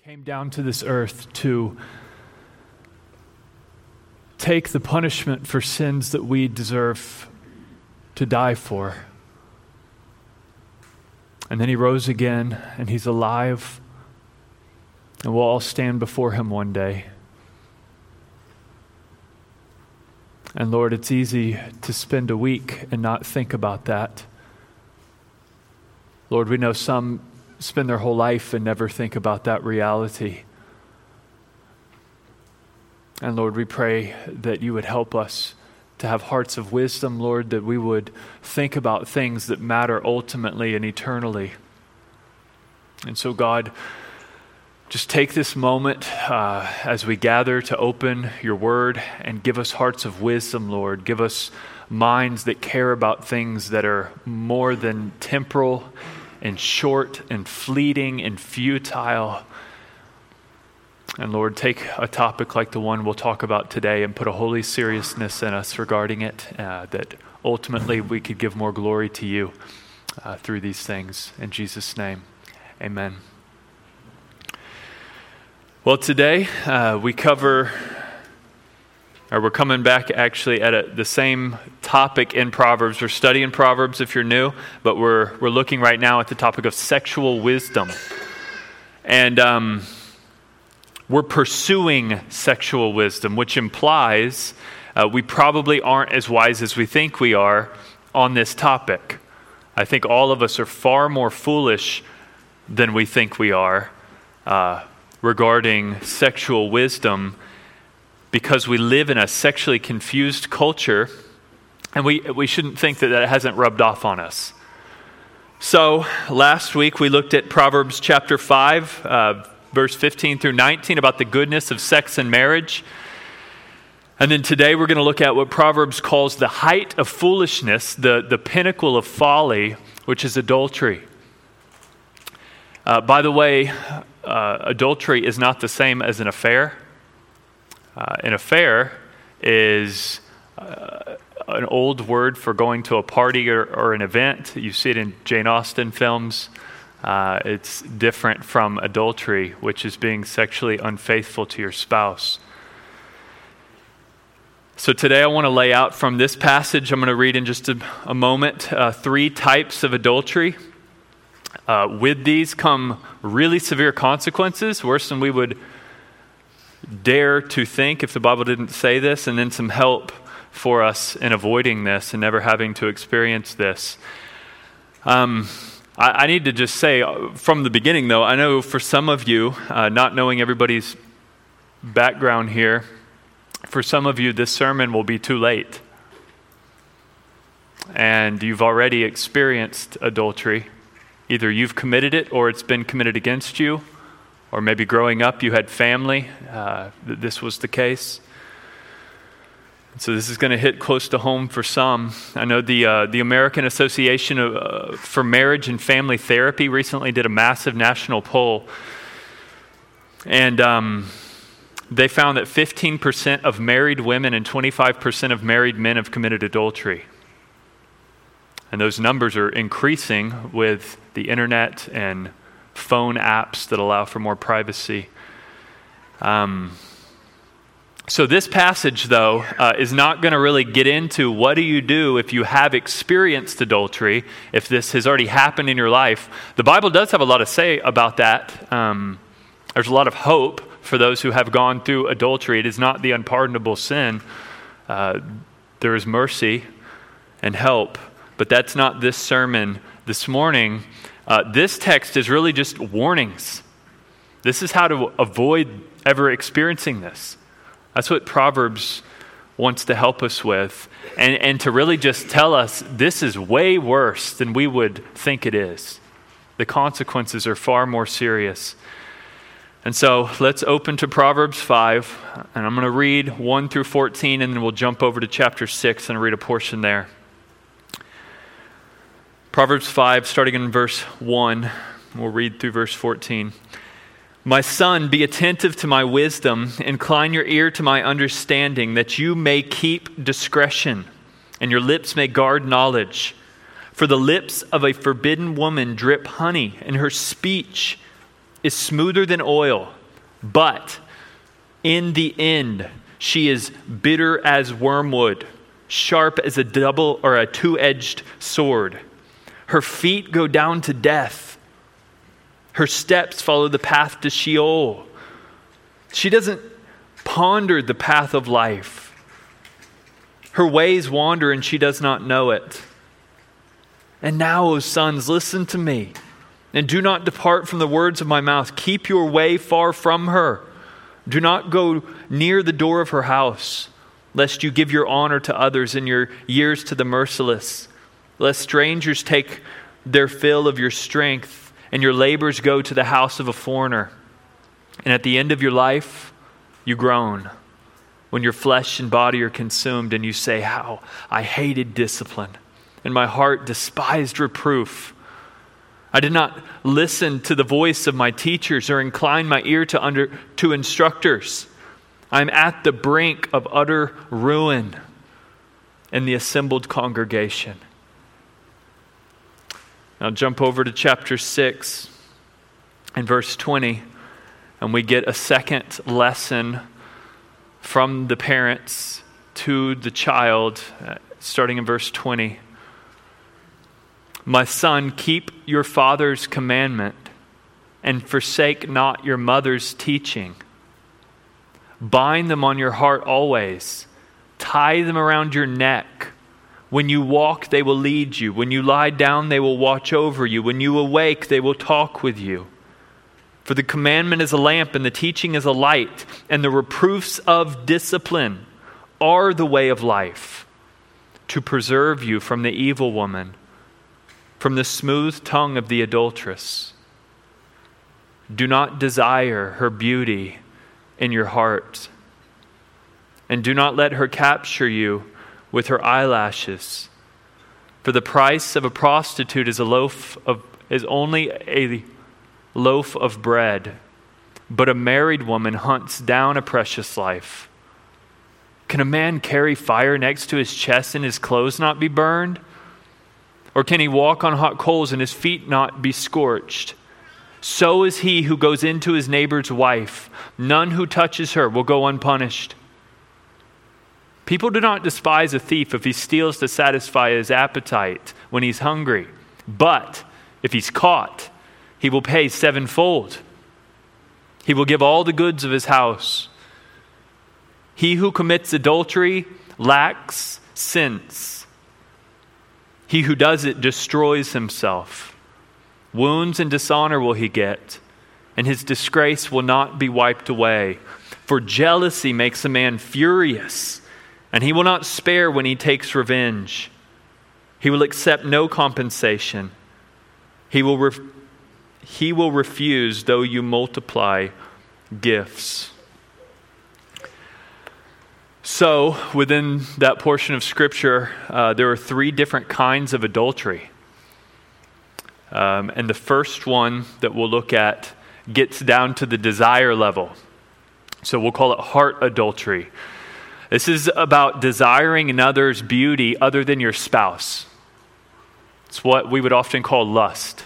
came down to this earth to take the punishment for sins that we deserve to die for. And then he rose again, and he's alive, and we'll all stand before him one day. And Lord, it's easy to spend a week and not think about that. Lord, we know some spend their whole life and never think about that reality. And Lord, we pray that you would help us to have hearts of wisdom, Lord, that we would think about things that matter ultimately and eternally. And so, God, just take this moment as we gather to open your word and give us hearts of wisdom, Lord. Give us minds that care about things that are more than temporal and short and fleeting and futile. And Lord, take a topic like the one we'll talk about today and put a holy seriousness in us regarding it, that ultimately we could give more glory to you through these things. In Jesus' name, amen. Well, today we're coming back actually at the same topic in Proverbs. We're studying Proverbs if you're new, but we're looking right now at the topic of sexual wisdom. And we're pursuing sexual wisdom, which implies we probably aren't as wise as we think we are on this topic. I think all of us are far more foolish than we think we are regarding sexual wisdom, because we live in a sexually confused culture, and we shouldn't think that hasn't rubbed off on us. So last week we looked at Proverbs chapter 5, verse 15 through 19, about the goodness of sex and marriage. And then today we're going to look at what Proverbs calls the height of foolishness, the pinnacle of folly, which is adultery. By the way, adultery is not the same as an affair. An affair is an old word for going to a party or an event. You see it in Jane Austen films. It's different from adultery, which is being sexually unfaithful to your spouse. So today I want to lay out from this passage, I'm going to read in just a moment, 3 types of adultery. With these come really severe consequences, worse than we would dare to think if the Bible didn't say this, and then some help for us in avoiding this and never having to experience this. I need to just say from the beginning, though, I know for some of you, not knowing everybody's background here, for some of you this sermon will be too late. And you've already experienced adultery. Either you've committed it or it's been committed against you. Or maybe growing up you had family that this was the case. So this is going to hit close to home for some. I know the American Association for Marriage and Family Therapy recently did a massive national poll. And they found that 15% of married women and 25% of married men have committed adultery. And those numbers are increasing with the internet and phone apps that allow for more privacy. So this passage, though, is not going to really get into what do you do if you have experienced adultery, if this has already happened in your life. The Bible does have a lot to say about that. There's a lot of hope for those who have gone through adultery. It is not the unpardonable sin. There is mercy and help, but that's not this sermon this morning. This text is really just warnings. This is how to avoid ever experiencing this. That's what Proverbs wants to help us with, and to really just tell us this is way worse than we would think it is. The consequences are far more serious. And so let's open to Proverbs 5, and I'm going to read 1 through 14, and then we'll jump over to chapter 6 and read a portion there. Proverbs 5, starting in verse 1, we'll read through verse 14. My son, be attentive to my wisdom, incline your ear to my understanding, that you may keep discretion, and your lips may guard knowledge. For the lips of a forbidden woman drip honey, and her speech is smoother than oil, but in the end, she is bitter as wormwood, sharp as a double or a two-edged sword. Her feet go down to death. Her steps follow the path to Sheol. She doesn't ponder the path of life. Her ways wander and she does not know it. And now, O sons, listen to me, and do not depart from the words of my mouth. Keep your way far from her. Do not go near the door of her house, lest you give your honor to others and your years to the merciless. Lest strangers take their fill of your strength, and your labors go to the house of a foreigner. And at the end of your life, you groan, when your flesh and body are consumed, and you say, how I hated discipline, and my heart despised reproof. I did not listen to the voice of my teachers or incline my ear to instructors. I am at the brink of utter ruin in the assembled congregation. Now jump over to chapter 6 and verse 20, and we get a second lesson from the parents to the child, starting in verse 20. My son, keep your father's commandment and forsake not your mother's teaching. Bind them on your heart always. Tie them around your neck. When you walk, they will lead you. When you lie down, they will watch over you. When you awake, they will talk with you. For the commandment is a lamp, and the teaching is a light, and the reproofs of discipline are the way of life, to preserve you from the evil woman, from the smooth tongue of the adulteress. Do not desire her beauty in your heart, and do not let her capture you with her eyelashes. For the price of a prostitute is only a loaf of bread, but a married woman hunts down a precious life. Can a man carry fire next to his chest and his clothes not be burned? Or can he walk on hot coals and his feet not be scorched? So is he who goes into his neighbor's wife. None who touches her will go unpunished. People do not despise a thief if he steals to satisfy his appetite when he's hungry. But if he's caught, he will pay sevenfold. He will give all the goods of his house. He who commits adultery lacks sense. He who does it destroys himself. Wounds and dishonor will he get, and his disgrace will not be wiped away. For jealousy makes a man furious, and he will not spare when he takes revenge. He will accept no compensation. He will refuse though you multiply gifts. So, within that portion of Scripture, there are three different kinds of adultery. And the first one that we'll look at gets down to the desire level. So we'll call it heart adultery. This is about desiring another's beauty other than your spouse. It's what we would often call lust.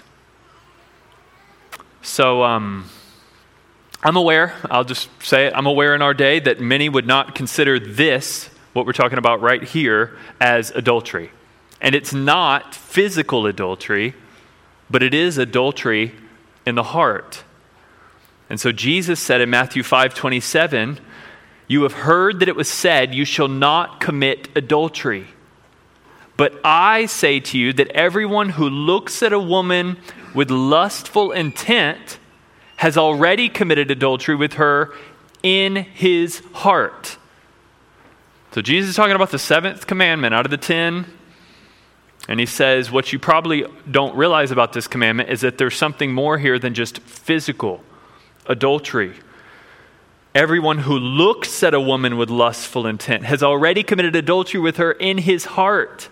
So I'm aware, I'll just say it, I'm aware in our day that many would not consider this, what we're talking about right here, as adultery. And it's not physical adultery, but it is adultery in the heart. And so Jesus said in Matthew 5:27, you have heard that it was said, you shall not commit adultery. But I say to you that everyone who looks at a woman with lustful intent has already committed adultery with her in his heart. So Jesus is talking about the seventh commandment out of the 10. And he says, what you probably don't realize about this commandment is that there's something more here than just physical adultery. Everyone who looks at a woman with lustful intent has already committed adultery with her in his heart.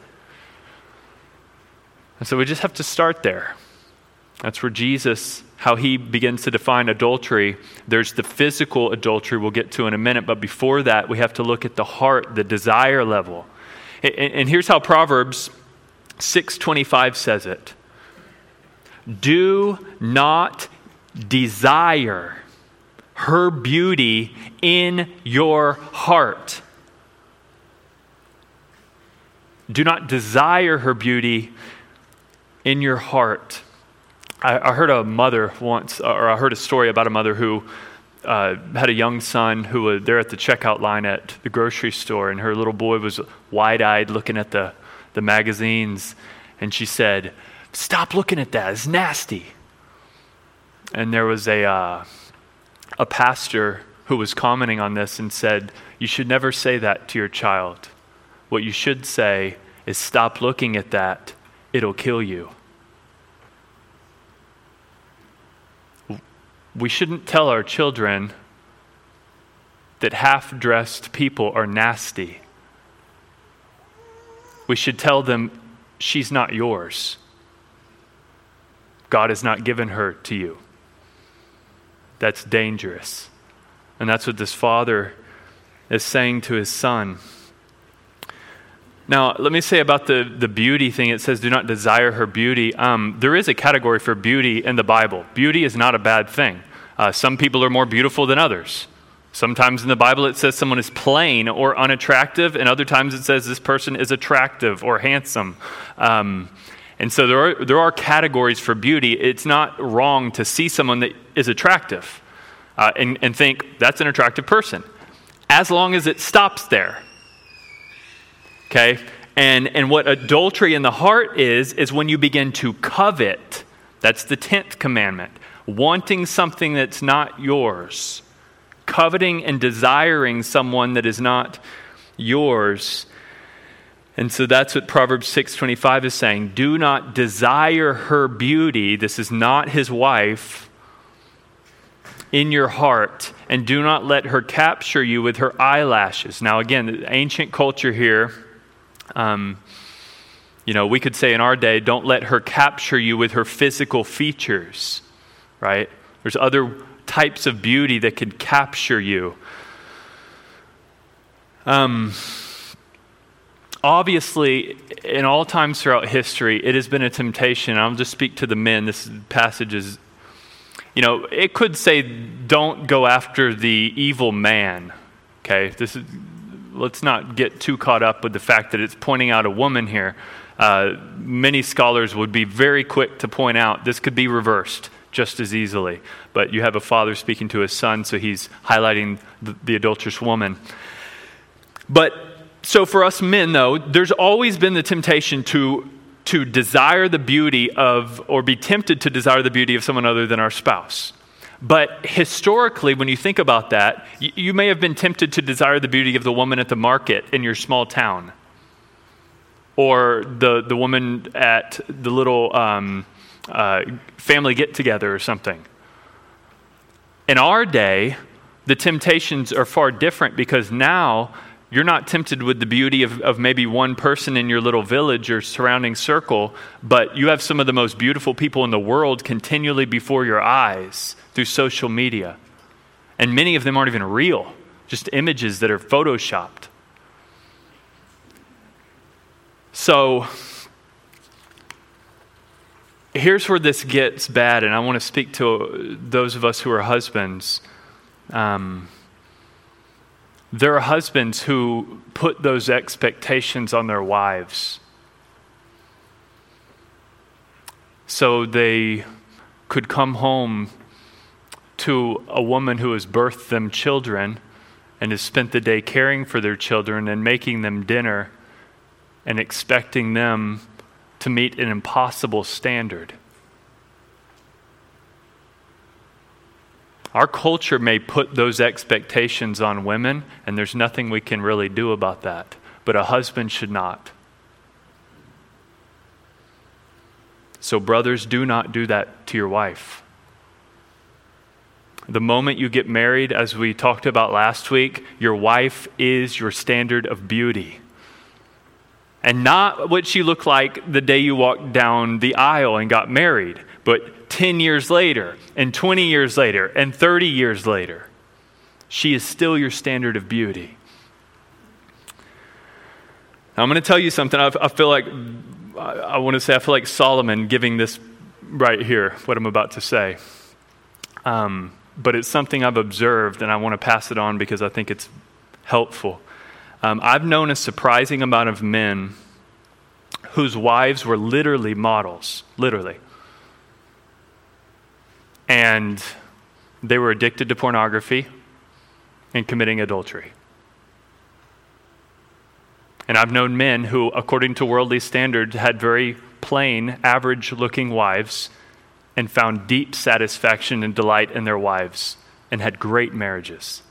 And so we just have to start there. That's where Jesus, how he begins to define adultery. There's the physical adultery we'll get to in a minute, but before that, we have to look at the heart, the desire level. And here's how Proverbs 6:25 says it. Do not desire her beauty in your heart. Do not desire her beauty in your heart. I heard a mother once, or I heard a story about a mother who had a young son who was there at the checkout line at the grocery store, and her little boy was wide-eyed looking at the magazines, and she said, "Stop looking at that, it's nasty." And there was a pastor who was commenting on this and said, "You should never say that to your child. What you should say is, stop looking at that, it'll kill you." We shouldn't tell our children that half-dressed people are nasty. We should tell them, she's not yours. God has not given her to you. That's dangerous. And that's what this father is saying to his son. Now, let me say about the beauty thing. It says, do not desire her beauty. There is a category for beauty in the Bible. Beauty is not a bad thing. Some people are more beautiful than others. Sometimes in the Bible it says someone is plain or unattractive, and other times it says this person is attractive or handsome. And so there are categories for beauty. It's not wrong to see someone that is attractive and think that's an attractive person, as long as it stops there. Okay? And what adultery in the heart is when you begin to covet. That's the 10th commandment. Wanting something that's not yours. Coveting and desiring someone that is not yours. And so that's what Proverbs 6:25 is saying. Do not desire her beauty. This is not his wife. In your heart. And do not let her capture you with her eyelashes. Now again, the ancient culture here, we could say in our day, don't let her capture you with her physical features, right? There's other types of beauty that could capture you. Obviously, in all times throughout history, it has been a temptation. I'll just speak to the men. This passage is, it could say, don't go after the evil man, okay? Let's not get too caught up with the fact that it's pointing out a woman here. Many scholars would be very quick to point out this could be reversed just as easily. But you have a father speaking to his son, so he's highlighting the adulterous woman. But so for us men, though, there's always been the temptation to desire the beauty of, or be tempted to desire the beauty of someone other than our spouse. But historically, when you think about that, you may have been tempted to desire the beauty of the woman at the market in your small town, or the woman at the little family get-together or something. In our day, the temptations are far different, because now you're not tempted with the beauty of maybe one person in your little village or surrounding circle, but you have some of the most beautiful people in the world continually before your eyes through social media. And many of them aren't even real, just images that are photoshopped. So here's where this gets bad, and I want to speak to those of us who are husbands. There are husbands who put those expectations on their wives, so they could come home to a woman who has birthed them children and has spent the day caring for their children and making them dinner and expecting them to meet an impossible standard. Our culture may put those expectations on women, and there's nothing we can really do about that. But a husband should not. So brothers, do not do that to your wife. The moment you get married, as we talked about last week, your wife is your standard of beauty. And not what she looked like the day you walked down the aisle and got married, but 10 years later, and 20 years later, and 30 years later. She is still your standard of beauty. Now, I'm going to tell you something. I feel like Solomon giving this right here, what I'm about to say. but it's something I've observed, and I want to pass it on because I think it's helpful. I've known a surprising amount of men whose wives were literally models, literally. And they were addicted to pornography and committing adultery. And I've known men who, according to worldly standards, had very plain, average-looking wives and found deep satisfaction and delight in their wives and had great marriages.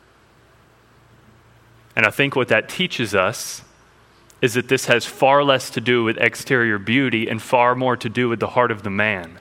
And I think what that teaches us is that this has far less to do with exterior beauty and far more to do with the heart of the man.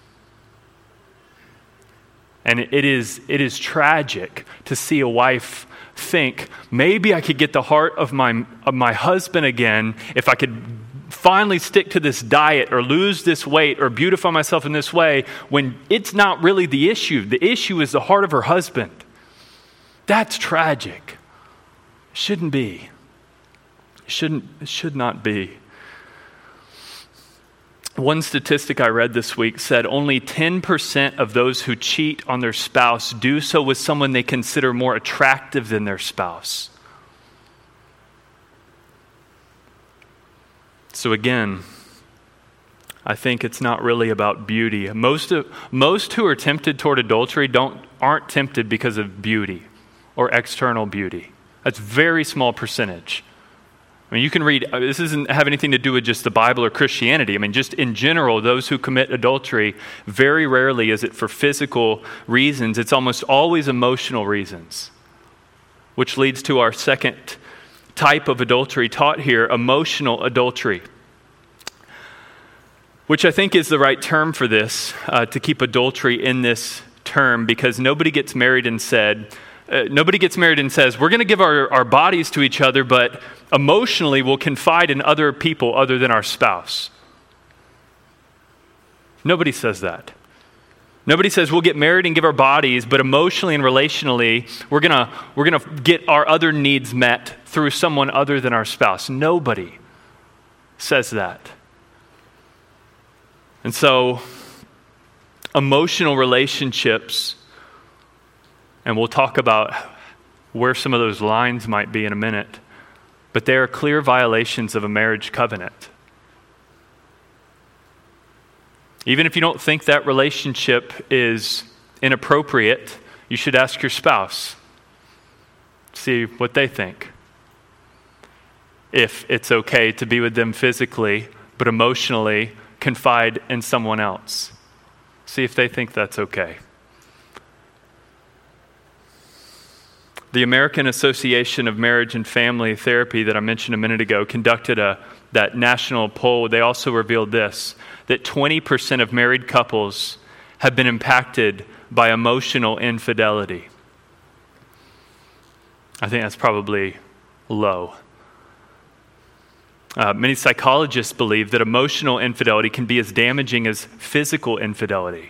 And it is tragic to see a wife think, maybe I could get the heart of my husband again if I could finally stick to this diet or lose this weight or beautify myself in this way, when it's not really the issue. The issue is the heart of her husband. That's tragic. It shouldn't be. It should not be. One statistic I read this week said only 10% of those who cheat on their spouse do so with someone they consider more attractive than their spouse. So again, I think it's not really about beauty. Most who are tempted toward adultery aren't tempted because of beauty or external beauty. That's a very small percentage. I mean, you can read, this doesn't have anything to do with just the Bible or Christianity. I mean, just in general, those who commit adultery, very rarely is it for physical reasons. It's almost always emotional reasons, which leads to our second type of adultery taught here, emotional adultery, which I think is the right term for this, to keep adultery in this term, because nobody gets married and says, we're going to give our bodies to each other, but emotionally we'll confide in other people other than our spouse. Nobody says that. Nobody says we'll get married and give our bodies, but emotionally and relationally, we're gonna get our other needs met through someone other than our spouse. Nobody says that. And so, emotional relationships, and we'll talk about where some of those lines might be in a minute, but they are clear violations of a marriage covenant. Even if you don't think that relationship is inappropriate, you should ask your spouse. See what they think. If it's okay to be with them physically, but emotionally confide in someone else. See if they think that's okay. The American Association of Marriage and Family Therapy that I mentioned a minute ago conducted that national poll. They also revealed this, that 20% of married couples have been impacted by emotional infidelity. I think that's probably low. Many psychologists believe that emotional infidelity can be as damaging as physical infidelity.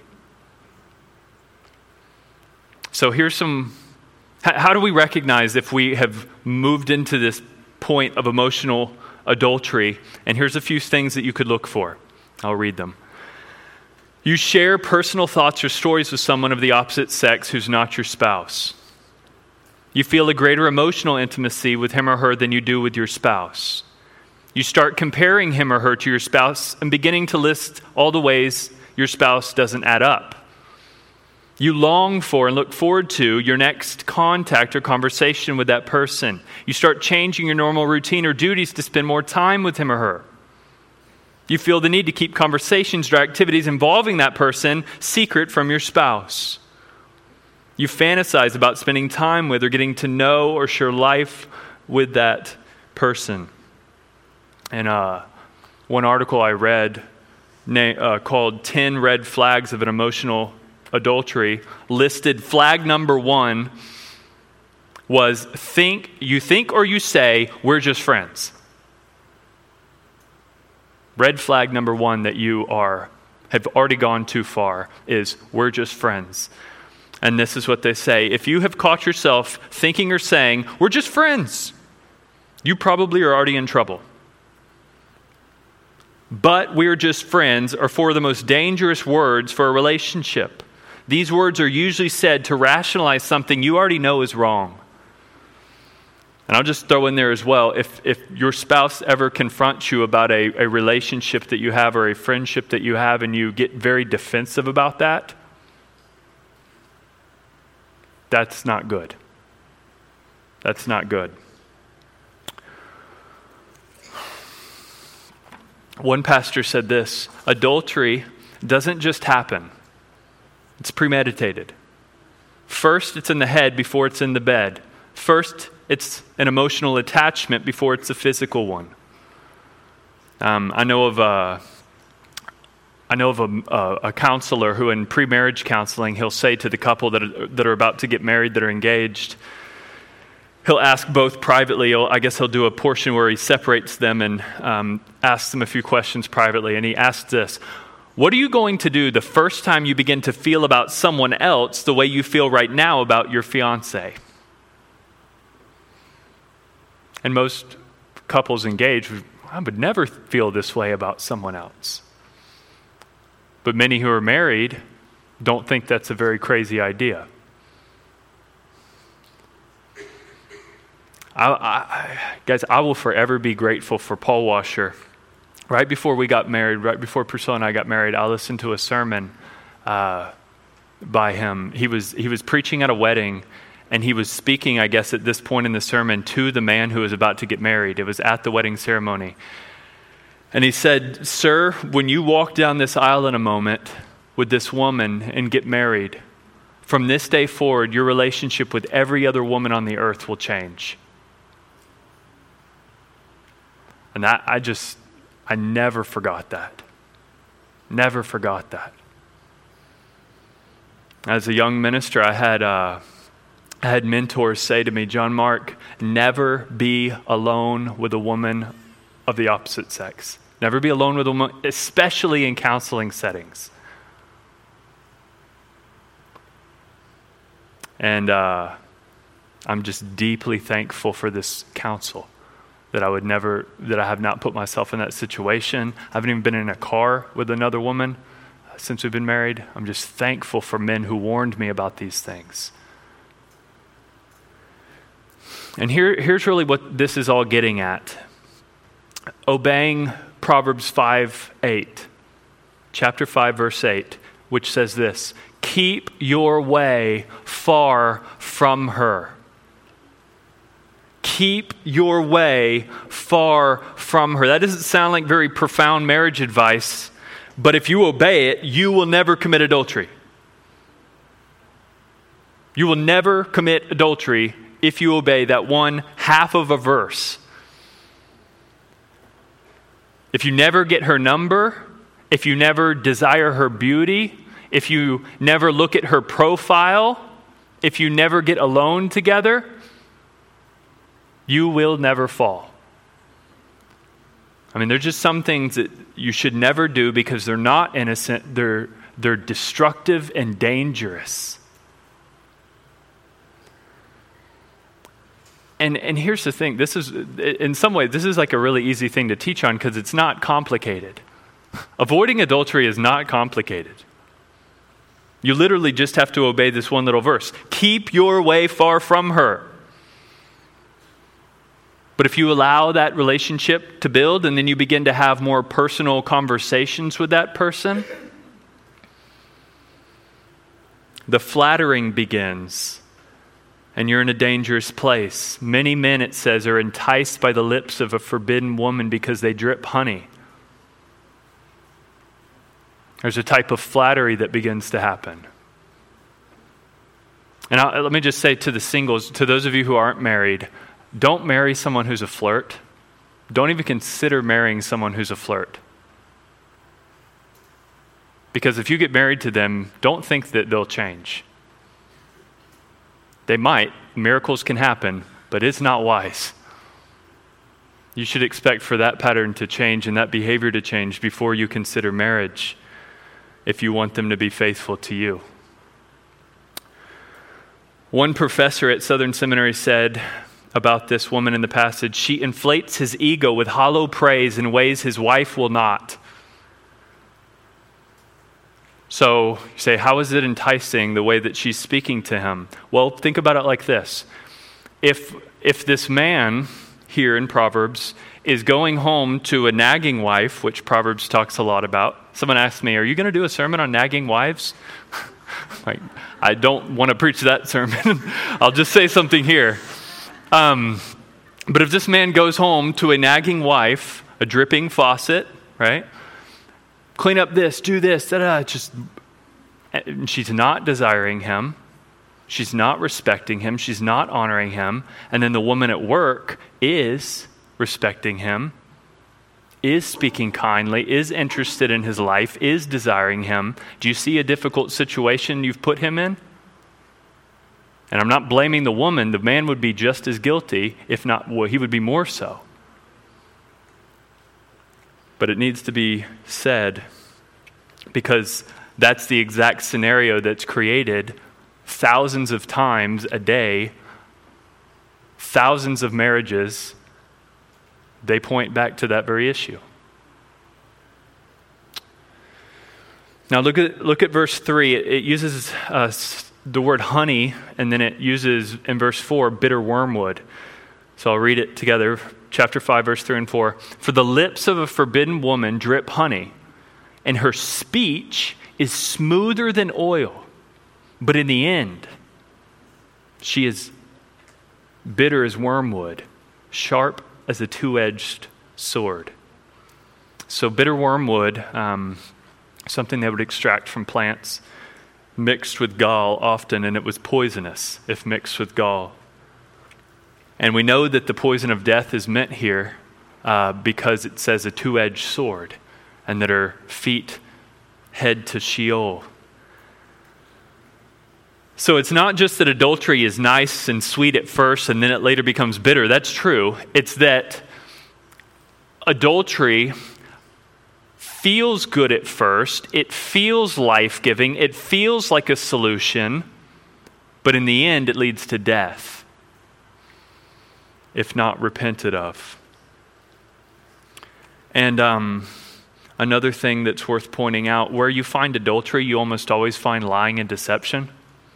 So how do we recognize if we have moved into this point of emotional adultery? And here's a few things that you could look for. I'll read them. You share personal thoughts or stories with someone of the opposite sex who's not your spouse. You feel a greater emotional intimacy with him or her than you do with your spouse. You start comparing him or her to your spouse and beginning to list all the ways your spouse doesn't add up. You long for and look forward to your next contact or conversation with that person. You start changing your normal routine or duties to spend more time with him or her. You feel the need to keep conversations or activities involving that person secret from your spouse. You fantasize about spending time with or getting to know or share life with that person. And one article I read called 10 Red Flags of an Emotional Adultery listed flag number 1 was you think or you say, we're just friends. Red flag number 1 that you have already gone too far is, we're just friends. And this is what they say. If you have caught yourself thinking or saying, we're just friends, you probably are already in trouble. But we're just friends are 4 of the most dangerous words for a relationship. These words are usually said to rationalize something you already know is wrong. And I'll just throw in there as well, if your spouse ever confronts you about a relationship that you have or a friendship that you have and you get very defensive about that, that's not good. That's not good. One pastor said this: adultery doesn't just happen. It's premeditated. First, it's in the head before it's in the bed. First, it's an emotional attachment before it's a physical one. I know of a counselor who, in pre-marriage counseling, he'll say to the couple that are about to get married, that are engaged, he'll ask both privately. I guess he'll do a portion where he separates them and asks them a few questions privately. And he asks this: what are you going to do the first time you begin to feel about someone else the way you feel right now about your fiance? And most couples engaged, I would never feel this way about someone else. But many who are married don't think that's a very crazy idea. Guys, I will forever be grateful for Paul Washer. Right before we got married, right before Priscilla and I got married, I listened to a sermon by him. He was preaching at a wedding, and he was speaking, I guess, at this point in the sermon to the man who was about to get married. It was at the wedding ceremony. And he said, "Sir, when you walk down this aisle in a moment with this woman and get married, from this day forward, your relationship with every other woman on the earth will change." And I never forgot that. Never forgot that. As a young minister, I had mentors say to me, "John Mark, never be alone with a woman of the opposite sex. Never be alone with a woman, especially in counseling settings." And I'm just deeply thankful for this counsel, that I have not put myself in that situation. I haven't even been in a car with another woman since we've been married. I'm just thankful for men who warned me about these things. And here's really what this is all getting at. Obeying Proverbs 5:8, chapter 5, verse 8, which says this: keep your way far from her. Keep your way far from her. That doesn't sound like very profound marriage advice, but if you obey it, you will never commit adultery. You will never commit adultery if you obey that one half of a verse. If you never get her number, if you never desire her beauty, if you never look at her profile, if you never get alone together, you will never fall. I mean, there's just some things that you should never do because they're not innocent, they're destructive and dangerous. And here's the thing, this is, in some ways, this is like a really easy thing to teach on because it's not complicated. Avoiding adultery is not complicated. You literally just have to obey this one little verse. Keep your way far from her. But if you allow that relationship to build and then you begin to have more personal conversations with that person, the flattering begins. And you're in a dangerous place. Many men, it says, are enticed by the lips of a forbidden woman because they drip honey. There's a type of flattery that begins to happen. And let me just say to the singles, to those of you who aren't married, don't marry someone who's a flirt. Don't even consider marrying someone who's a flirt. Because if you get married to them, don't think that they'll change. They might. Miracles can happen, but it's not wise. You should expect for that pattern to change and that behavior to change before you consider marriage if you want them to be faithful to you. One professor at Southern Seminary said about this woman in the passage, she inflates his ego with hollow praise in ways his wife will not. So you say, how is it enticing the way that she's speaking to him? Well, think about it like this. If this man here in Proverbs is going home to a nagging wife, which Proverbs talks a lot about. Someone asked me, are you going to do a sermon on nagging wives? Like, I don't want to preach that sermon. I'll just say something here. But if this man goes home to a nagging wife, a dripping faucet, right? Clean up this, do this, and she's not desiring him. She's not respecting him. She's not honoring him. And then the woman at work is respecting him, is speaking kindly, is interested in his life, is desiring him. Do you see a difficult situation you've put him in? And I'm not blaming the woman. The man would be just as guilty, if not, well, he would be more so. But it needs to be said because that's the exact scenario that's created thousands of times a day, thousands of marriages. They point back to that very issue. Now look at verse 3. It uses the word honey, and then it uses in verse 4 bitter wormwood. So I'll read it together. Chapter 5, verse 3 and 4. For the lips of a forbidden woman drip honey, and her speech is smoother than oil. But in the end, she is bitter as wormwood, sharp as a two-edged sword. So bitter wormwood, something they would extract from plants, mixed with gall often, and it was poisonous if mixed with gall. And we know that the poison of death is meant here because it says a two-edged sword, and that her feet head to Sheol. So it's not just that adultery is nice and sweet at first and then it later becomes bitter. That's true. It's that adultery feels good at first. It feels life-giving. It feels like a solution. But in the end, it leads to death if not repented of. And another thing that's worth pointing out, where you find adultery, you almost always find lying and deception,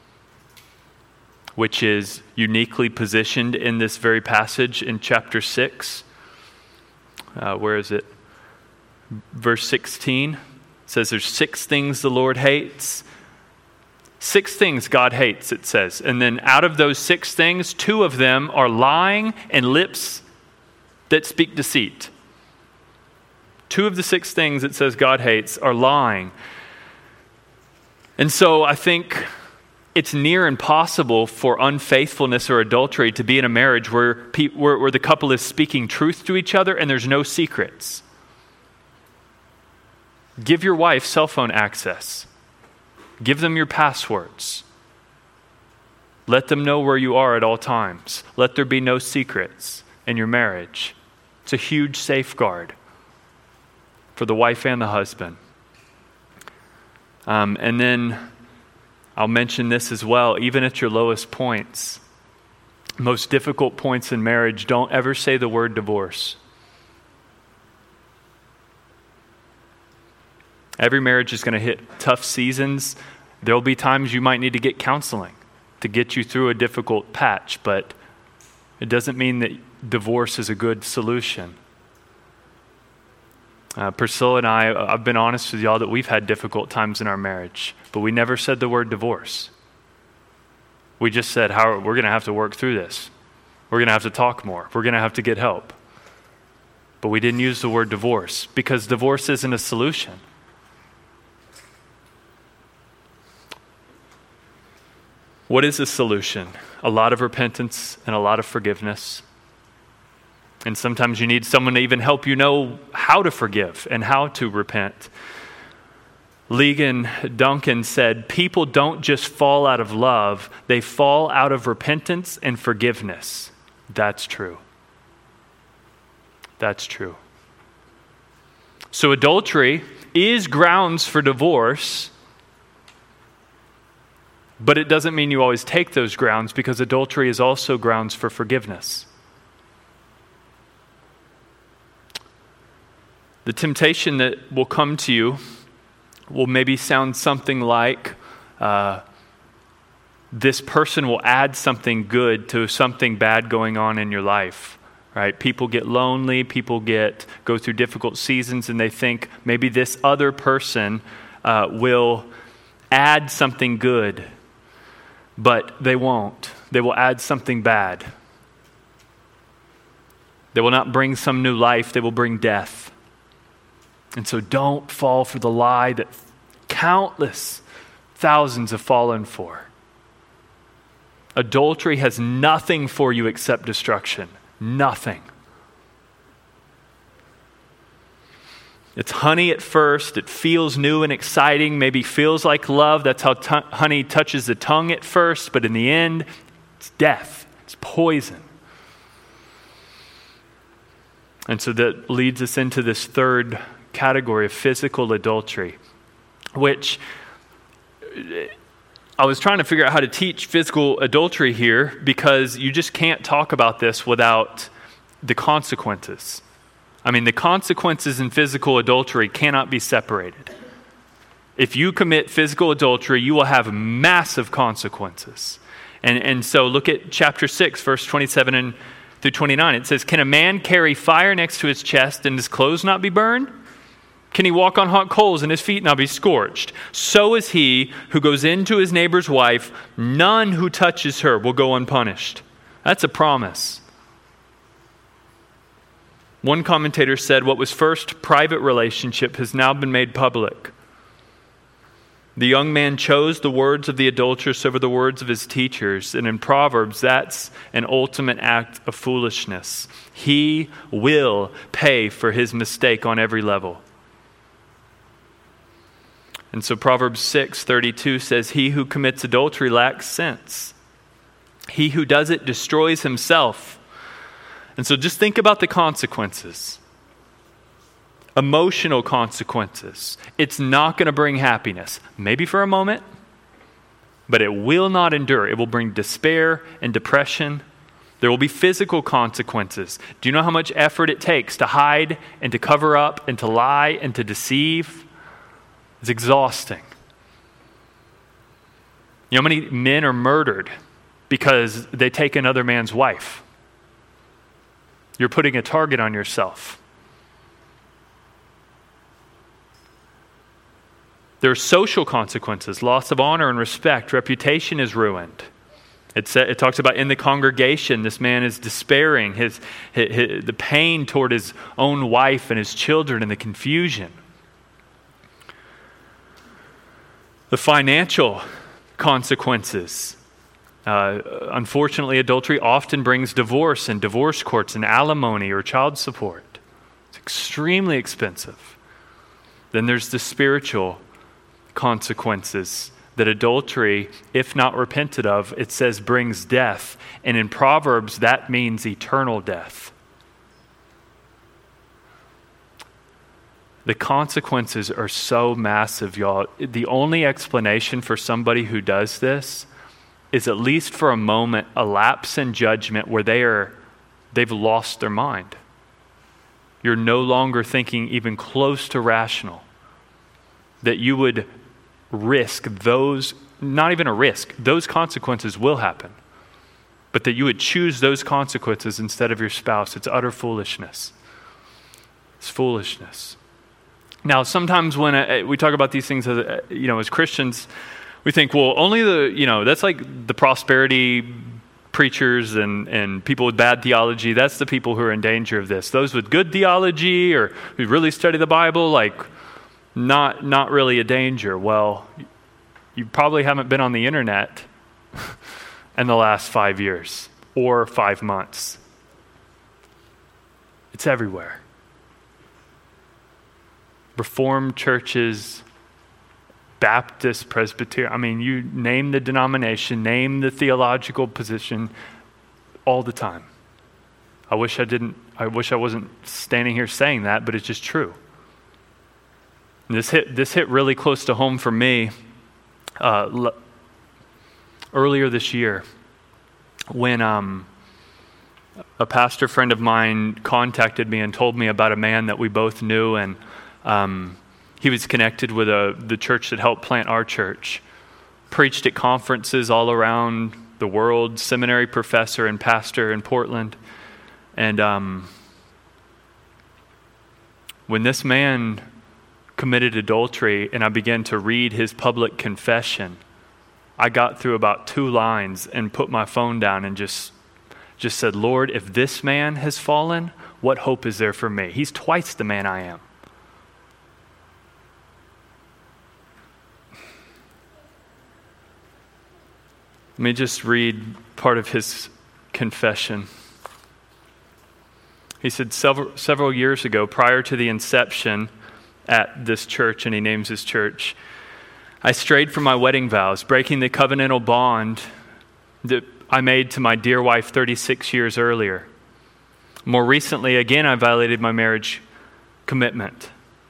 which is uniquely positioned in this very passage in chapter 6. Where is it? Verse 16 says there's 6 things the Lord hates. 6 things God hates, it says. And then out of those 6 things, 2 of them are lying and lips that speak deceit. 2 of the 6 things it says God hates are lying. And so I think it's near impossible for unfaithfulness or adultery to be in a marriage where the couple is speaking truth to each other and there's no secrets. Give your wife cell phone access. Give them your passwords. Let them know where you are at all times. Let there be no secrets in your marriage. It's a huge safeguard for the wife and the husband. And then I'll mention this as well, even at your lowest points, most difficult points in marriage, don't ever say the word divorce. Every marriage is going to hit tough seasons. There will be times you might need to get counseling to get you through a difficult patch, but it doesn't mean that divorce is a good solution. Priscilla and I've been honest with y'all that we've had difficult times in our marriage, but we never said the word divorce. We just said, we're going to have to work through this. We're going to have to talk more. We're going to have to get help. But we didn't use the word divorce because divorce isn't a solution. What is a solution? A lot of repentance and a lot of forgiveness. And sometimes you need someone to even help you know how to forgive and how to repent. Ligon Duncan said, people don't just fall out of love, they fall out of repentance and forgiveness. That's true. That's true. So adultery is grounds for divorce, but it doesn't mean you always take those grounds because adultery is also grounds for forgiveness. The temptation that will come to you will maybe sound something like, this person will add something good to something bad going on in your life, right? People get lonely, people go through difficult seasons, and they think maybe this other person will add something good, but they won't. They will add something bad. They will not bring some new life, they will bring death. And so don't fall for the lie that countless thousands have fallen for. Adultery has nothing for you except destruction. Nothing. It's honey at first. It feels new and exciting, maybe feels like love. That's how honey touches the tongue at first, but in the end, it's death. It's poison. And so that leads us into this third category of physical adultery, which I was trying to figure out how to teach physical adultery here, because you just can't talk about this without the consequences. I mean, the consequences in physical adultery cannot be separated. If you commit physical adultery, you will have massive consequences. And so look at chapter 6, verse 27 through 29. It says, "Can a man carry fire next to his chest and his clothes not be burned? Can he walk on hot coals and his feet not be scorched? So is he who goes into his neighbor's wife. None who touches her will go unpunished." That's a promise. One commentator said, what was first private relationship has now been made public. The young man chose the words of the adulteress over the words of his teachers. And in Proverbs, that's an ultimate act of foolishness. He will pay for his mistake on every level. And so Proverbs 6:32 says, "He who commits adultery lacks sense. He who does it destroys himself." And so just think about the consequences. Emotional consequences. It's not going to bring happiness. Maybe for a moment, but it will not endure. It will bring despair and depression. There will be physical consequences. Do you know how much effort it takes to hide and to cover up and to lie and to deceive? It's exhausting. You know how many men are murdered because they take another man's wife? You're putting a target on yourself. There are social consequences, loss of honor and respect. Reputation is ruined. It talks about in the congregation, this man is despairing, the pain toward his own wife and his children and the confusion. The financial consequences. Unfortunately, adultery often brings divorce and divorce courts and alimony or child support. It's extremely expensive. Then there's the spiritual consequences that adultery, if not repented of, it says brings death. And in Proverbs, that means eternal death. The consequences are so massive, y'all. The only explanation for somebody who does this is, at least for a moment, a lapse in judgment where they've lost their mind. You're no longer thinking even close to rational. That you would risk those, not even a risk, those consequences will happen. But that you would choose those consequences instead of your spouse. It's utter foolishness. It's foolishness. Now, sometimes when we talk about these things as Christians, we think, well, only that's like the prosperity preachers and people with bad theology. That's the people who are in danger of this. Those with good theology or who really study the Bible, not really a danger. Well, you probably haven't been on the internet in the last 5 years or 5 months. It's everywhere. Reformed churches, Baptist, Presbyterian, you name the denomination, name the theological position, all the time. I wish I wasn't standing here saying that, but it's just true. And this hit really close to home for me earlier this year when a pastor friend of mine contacted me and told me about a man that we both knew, and He was connected with the church that helped plant our church. Preached at conferences all around the world, seminary professor and pastor in Portland. And when this man committed adultery and I began to read his public confession, I got through about 2 lines and put my phone down and just said, Lord, if this man has fallen, what hope is there for me? He's twice the man I am. Let me just read part of his confession. He said, several years ago, prior to the inception at this church, and he names his church, I strayed from my wedding vows, breaking the covenantal bond that I made to my dear wife 36 years earlier. More recently, again, I violated my marriage commitment.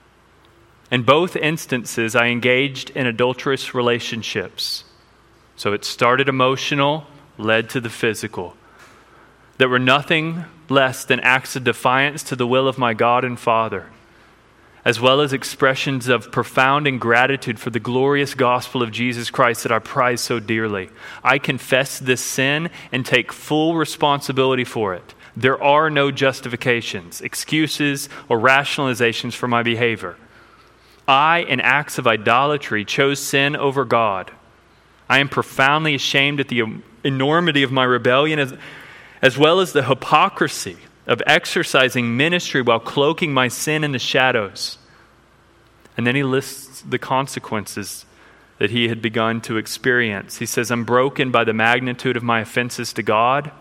In both instances, I engaged in adulterous relationships. So it started emotional, led to the physical, that were nothing less than acts of defiance to the will of my God and Father, as well as expressions of profound ingratitude for the glorious gospel of Jesus Christ that I prize so dearly. I confess this sin and take full responsibility for it. There are no justifications, excuses, or rationalizations for my behavior. I, in acts of idolatry, chose sin over God. I am profoundly ashamed at the enormity of my rebellion, as well as the hypocrisy of exercising ministry while cloaking my sin in the shadows. And then he lists the consequences that he had begun to experience. He says, I'm broken by the magnitude of my offenses to God,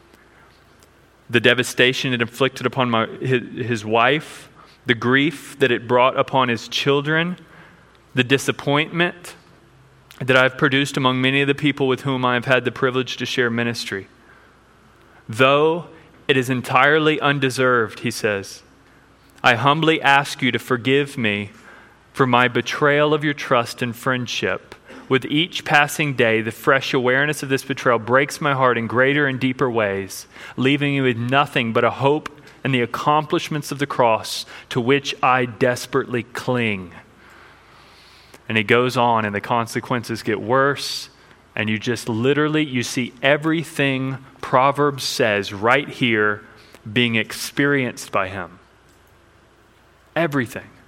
the devastation it inflicted upon his wife, the grief that it brought upon his children, the disappointment that I've produced among many of the people with whom I have had the privilege to share ministry. Though it is entirely undeserved, he says, I humbly ask you to forgive me for my betrayal of your trust and friendship. With each passing day, the fresh awareness of this betrayal breaks my heart in greater and deeper ways, leaving me with nothing but a hope and the accomplishments of the cross to which I desperately cling. And he goes on, and the consequences get worse, and you just literally, you see everything Proverbs says right here being experienced by him. Everything.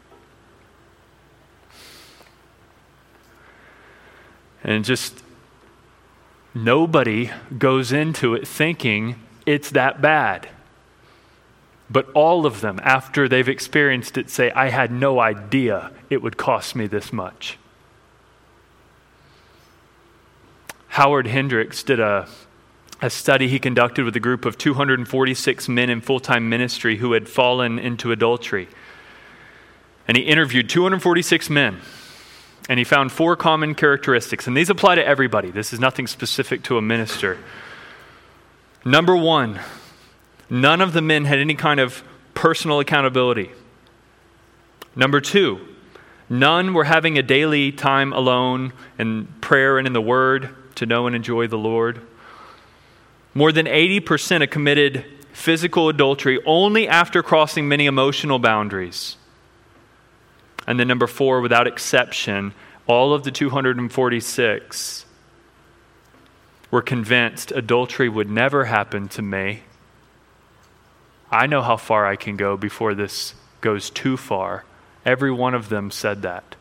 And just nobody goes into it thinking it's that bad. But all of them, after they've experienced it, say, I had no idea it would cost me this much. Howard Hendricks did a study he conducted with a group of 246 men in full-time ministry who had fallen into adultery. And he interviewed 246 men. And he found 4 common characteristics. And these apply to everybody. This is nothing specific to a minister. Number 1, none of the men had any kind of personal accountability. Number 2, none were having a daily time alone in prayer and in the Word to know and enjoy the Lord. More than 80% had committed physical adultery only after crossing many emotional boundaries. And then number 4, without exception, all of the 246 were convinced adultery would never happen to me. I know how far I can go before this goes too far. Every one of them said that.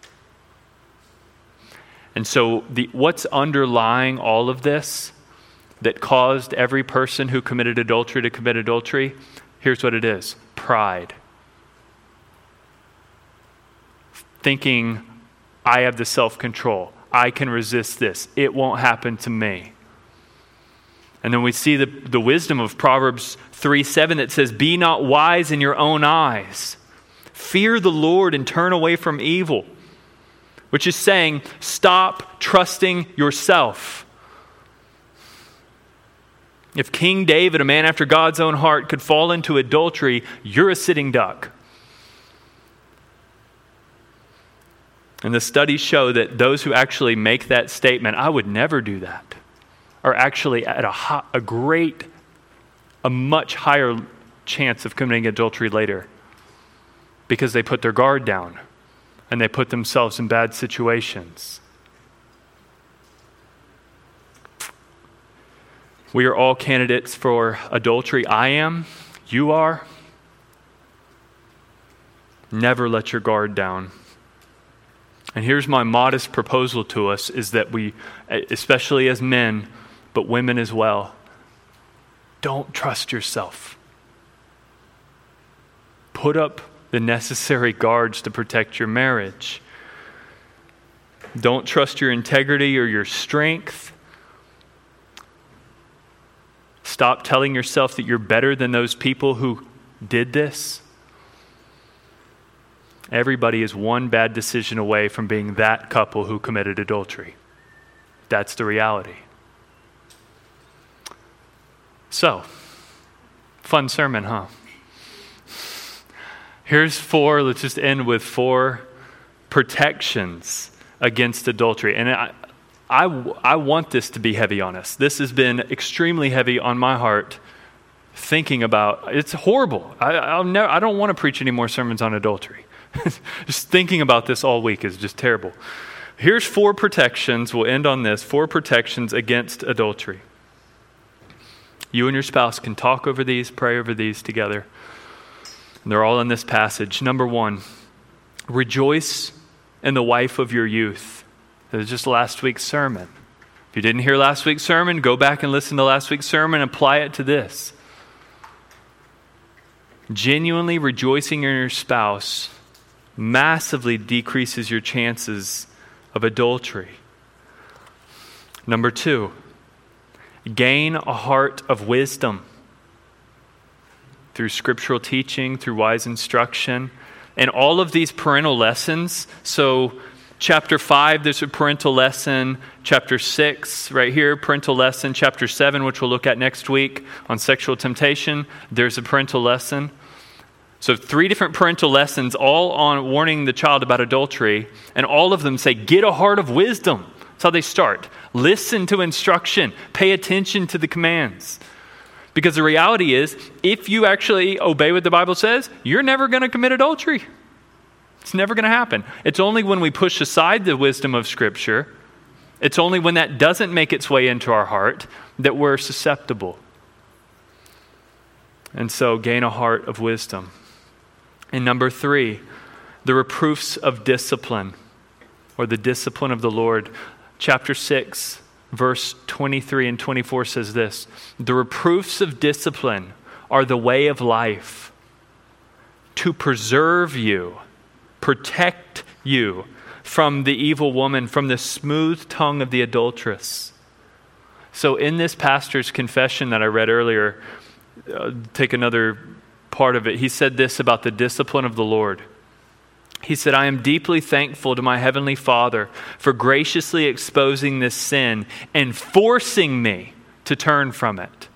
And so what's underlying all of this that caused every person who committed adultery to commit adultery? Here's what it is: pride. Thinking, I have the self-control. I can resist this. It won't happen to me. And then we see the wisdom of Proverbs 3:7 that says, be not wise in your own eyes. Fear the Lord and turn away from evil. Which is saying, stop trusting yourself. If King David, a man after God's own heart, could fall into adultery, you're a sitting duck. And the studies show that those who actually make that statement, I would never do that, are actually at a much higher chance of committing adultery later because they put their guard down. and they put themselves in bad situations. We are all candidates for adultery. I am. You are. Never let your guard down. And here's my modest proposal to us, is that we, especially as men, but women as well, don't trust yourself. Put up the necessary guards to protect your marriage. Don't trust your integrity or your strength. Stop telling yourself that you're better than those people who did this. Everybody is one bad decision away from being that couple who committed adultery. That's the reality. So, fun sermon, huh? Here's 4, let's just end with 4 protections against adultery. And I want this to be heavy on us. This has been extremely heavy on my heart thinking about, it's horrible. I don't want to preach any more sermons on adultery. Just thinking about this all week is just terrible. Here's 4 protections. We'll end on this. 4 protections against adultery. You and your spouse can talk over these, pray over these together. And they're all in this passage. Number 1, rejoice in the wife of your youth. That was just last week's sermon. If you didn't hear last week's sermon, go back and listen to last week's sermon and apply it to this. Genuinely rejoicing in your spouse massively decreases your chances of adultery. Number 2, gain a heart of wisdom through scriptural teaching, through wise instruction, and all of these parental lessons. So chapter 5, there's a parental lesson. Chapter 6, right here, parental lesson. Chapter 7, which we'll look at next week on sexual temptation, there's a parental lesson. So 3 different parental lessons, all on warning the child about adultery, and all of them say, get a heart of wisdom. That's how they start. Listen to instruction. Pay attention to the commands. Because the reality is, if you actually obey what the Bible says, you're never going to commit adultery. It's never going to happen. It's only when we push aside the wisdom of Scripture, it's only when that doesn't make its way into our heart that we're susceptible. And so, gain a heart of wisdom. And number 3, the reproofs of discipline, or the discipline of the Lord. Chapter 6, verse 23 and 24 says this: the reproofs of discipline are the way of life, to preserve you, protect you from the evil woman, from the smooth tongue of the adulteress. So in this pastor's confession that I read earlier, take another part of it. He said this about the discipline of the Lord. He said, I am deeply thankful to my Heavenly Father for graciously exposing this sin and forcing me to turn from it.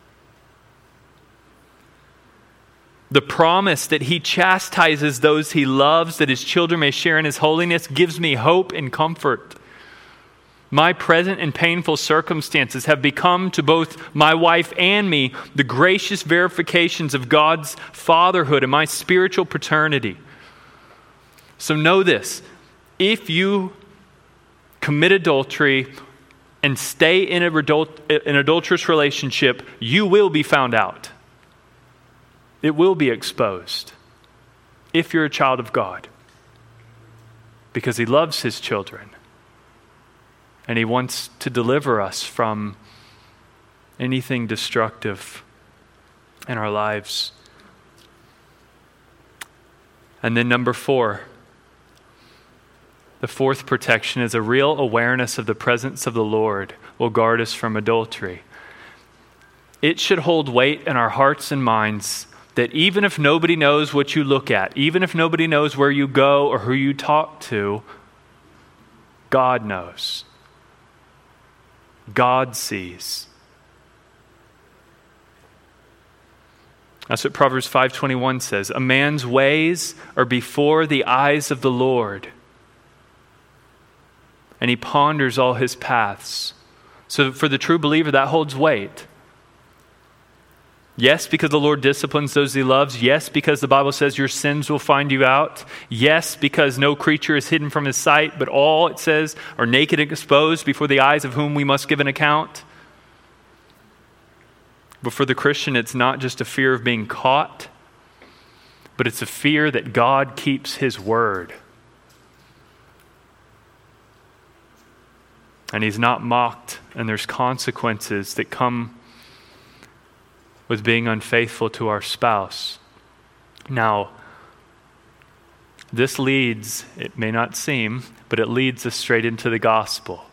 The promise that He chastises those He loves, that His children may share in His holiness, gives me hope and comfort. My present and painful circumstances have become to both my wife and me the gracious verifications of God's fatherhood and my spiritual paternity. So know this: if you commit adultery and stay in an adulterous relationship, you will be found out. It will be exposed if you're a child of God, because He loves His children. And He wants to deliver us from anything destructive in our lives. And then number 4, the 4th protection is a real awareness of the presence of the Lord will guard us from adultery. It should hold weight in our hearts and minds that even if nobody knows what you look at, even if nobody knows where you go or who you talk to, God knows. God sees. That's what Proverbs 5:21 says. A man's ways are before the eyes of the Lord, and He ponders all his paths. So for the true believer, that holds weight. Yes, because the Lord disciplines those he loves. Yes, because the Bible says your sins will find you out. Yes, because no creature is hidden from his sight, but all, it says, are naked and exposed before the eyes of whom we must give an account. But for the Christian, it's not just a fear of being caught, but it's a fear that God keeps his word. And he's not mocked, and there's consequences that come with being unfaithful to our spouse. Now, this leads, it may not seem, but it leads us straight into the gospel.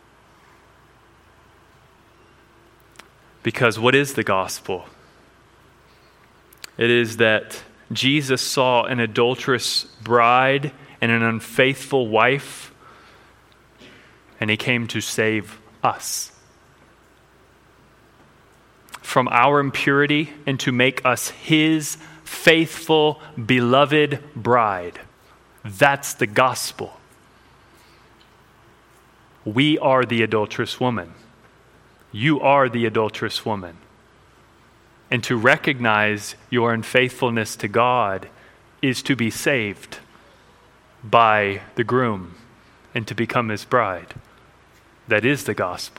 Because what is the gospel? It is that Jesus saw an adulterous bride and an unfaithful wife, and he came to save us from our impurity and to make us his faithful, beloved bride. That's the gospel. We are the adulterous woman. You are the adulterous woman. And to recognize your unfaithfulness to God is to be saved by the groom and to become his bride. That is the gospel.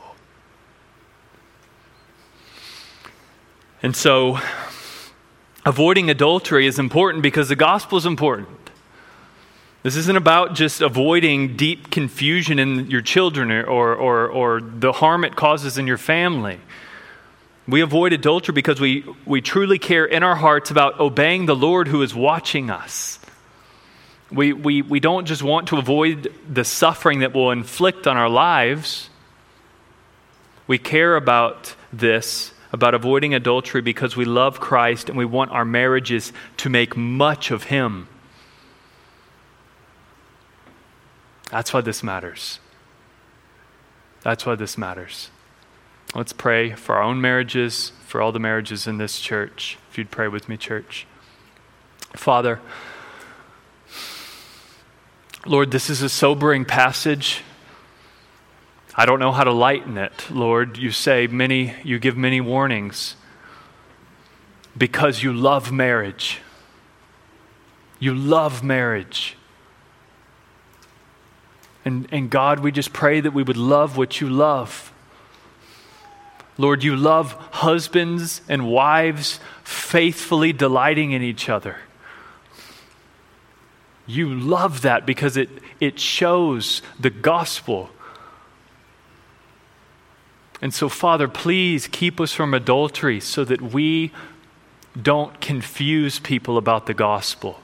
And so, avoiding adultery is important because the gospel is important. This isn't about just avoiding deep confusion in your children or the harm it causes in your family. We avoid adultery because we truly care in our hearts about obeying the Lord who is watching us. We don't just want to avoid the suffering that will inflict on our lives. We care about this, about avoiding adultery, because we love Christ and we want our marriages to make much of him. That's why this matters. That's why this matters. Let's pray for our own marriages, for all the marriages in this church. If you'd pray with me, church. Father, Lord, this is a sobering passage. I don't know how to lighten it, Lord. You give many warnings because you love marriage. You love marriage. And God, we just pray that we would love what you love. Lord, you love husbands and wives faithfully delighting in each other. You love that because it shows the gospel. And so, Father, please keep us from adultery so that we don't confuse people about the gospel.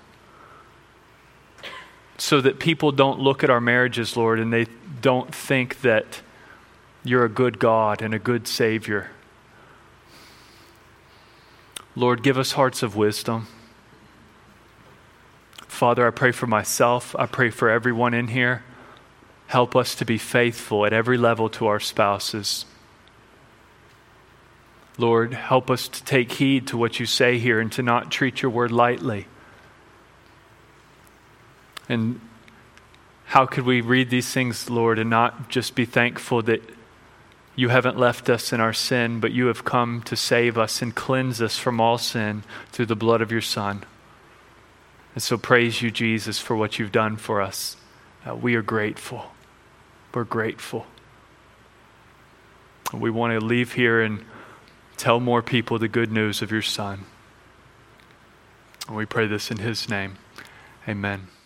So that people don't look at our marriages, Lord, and they don't think that you're a good God and a good Savior. Lord, give us hearts of wisdom. Father, I pray for myself. I pray for everyone in here. Help us to be faithful at every level to our spouses. Lord, help us to take heed to what you say here and to not treat your word lightly. And how could we read these things, Lord, and not just be thankful that you haven't left us in our sin, but you have come to save us and cleanse us from all sin through the blood of your Son. And so praise you, Jesus, for what you've done for us. We are grateful. We're grateful. We want to leave here and tell more people the good news of your Son. And we pray this in his name. Amen.